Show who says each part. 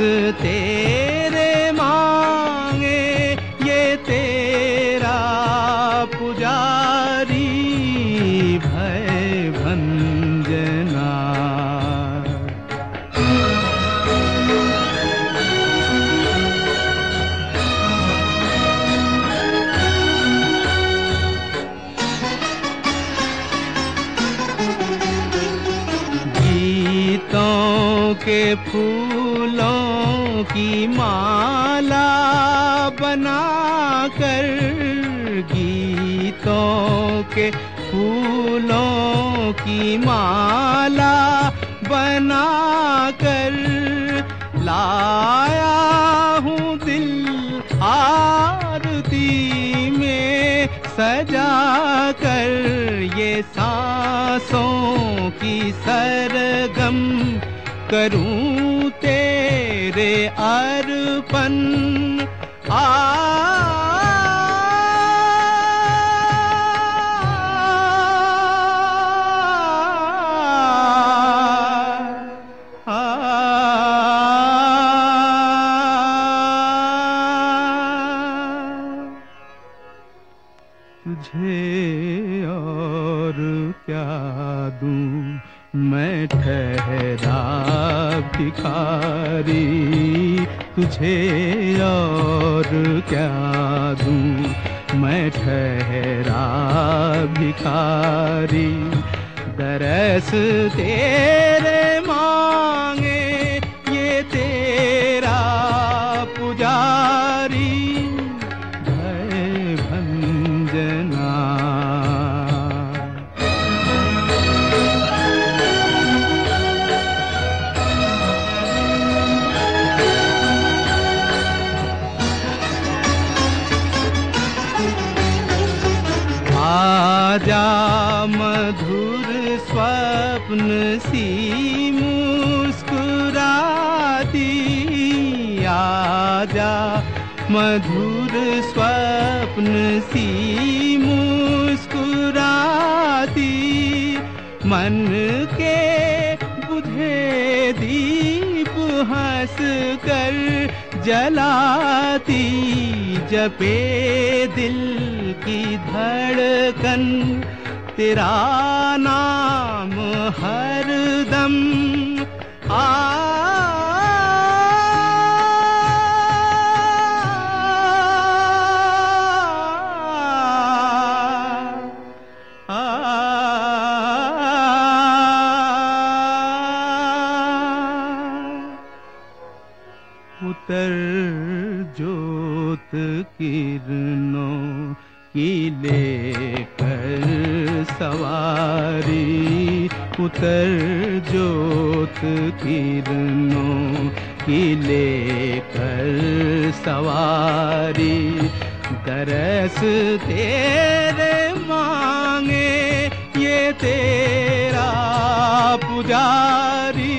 Speaker 1: तेरे मांगे ये तेरा पुजारी भय भंजना। गीतों के फूलों की माला बनाकर, गीतों के फूलों की माला बनाकर लाया हूँ दिल आरती में सजा कर। ये सांसों की सरगम करूं तेरे अर्पण। तुझे और क्या दूं मैं ठहरा भिखारी, तुझे और क्या दूं मैं ठहरा भिखारी। दरस तेरे मांगे ये तेरा पुजारी भय भंजना। आजा मधुर स्वप्न सी मुस्कुराती, आजा मधुर स्वप्न सी मुस्कुराती। मन के बुझे दीप हंस कर जलाती, जपे दिल की धड़कन तेरा नाम हरदम। उतर ज्योत किरणों की लेकर सवारी, उतर ज्योत किरणों की लेकर सवारी। दरस तेरे मांगे ये तेरा पुजारी